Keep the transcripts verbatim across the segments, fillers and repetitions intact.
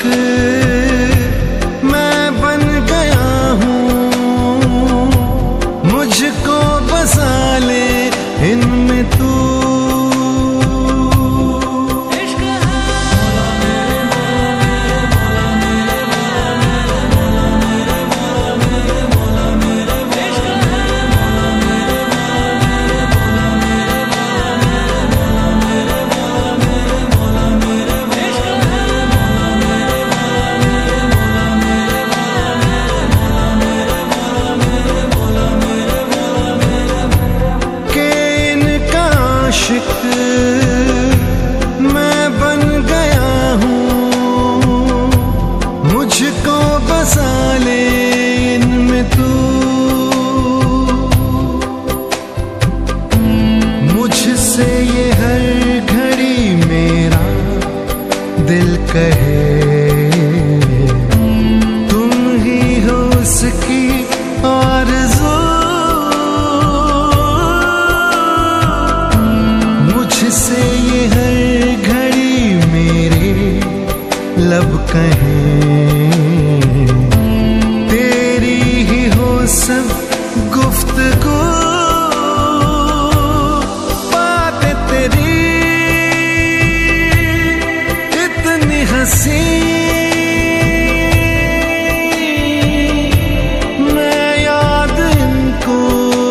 मैं बन गया हूँ, मुझको बसा ले इनमें तू। मैं बन गया हूँ, मुझको बसा ले इनमें तू। मुझसे ये हर घड़ी मेरा दिल कहे, तुम ही हो उसकी आरज़ू। से ये हर घड़ी मेरे लब कहें, तेरी ही हो सब गुफ्तगू। बातें तेरी इतनी हंसी, मैं याद इनको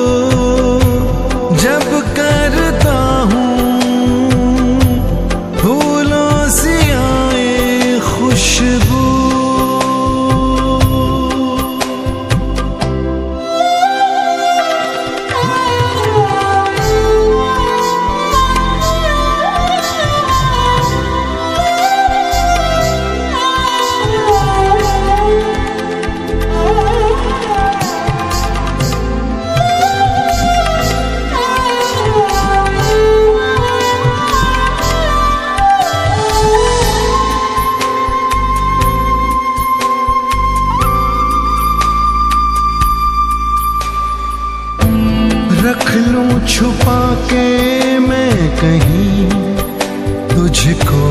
जब करता हूँ, खुशबू। रख लूं छुपा के मैं कहीं तुझको,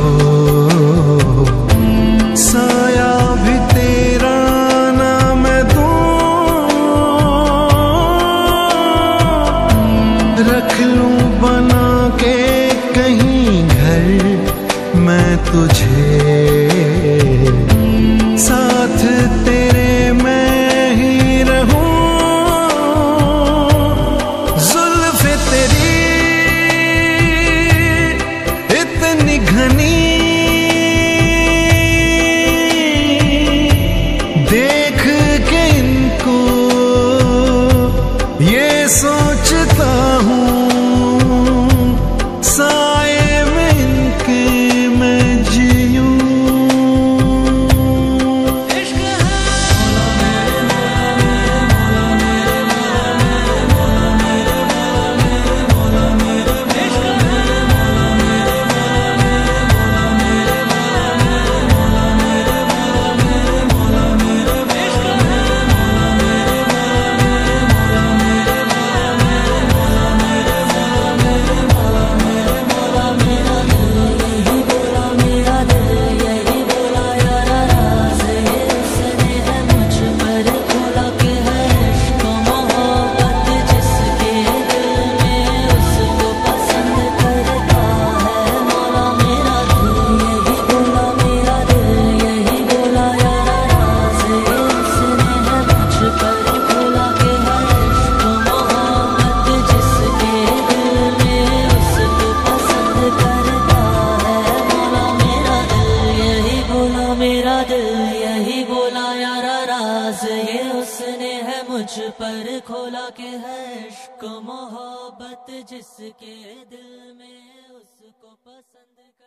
साया भी तेरा ना मैं दूं। रख लूं बना के कहीं घर मैं तुझे, साथ तेरे मैं ही रहूं। देख के इनको ये सोचता हूँ, साए में इनके मैं जीऊं। मुझ पर खोला के है इश्क मोहब्बत जिसके दिल में उसको पसंद।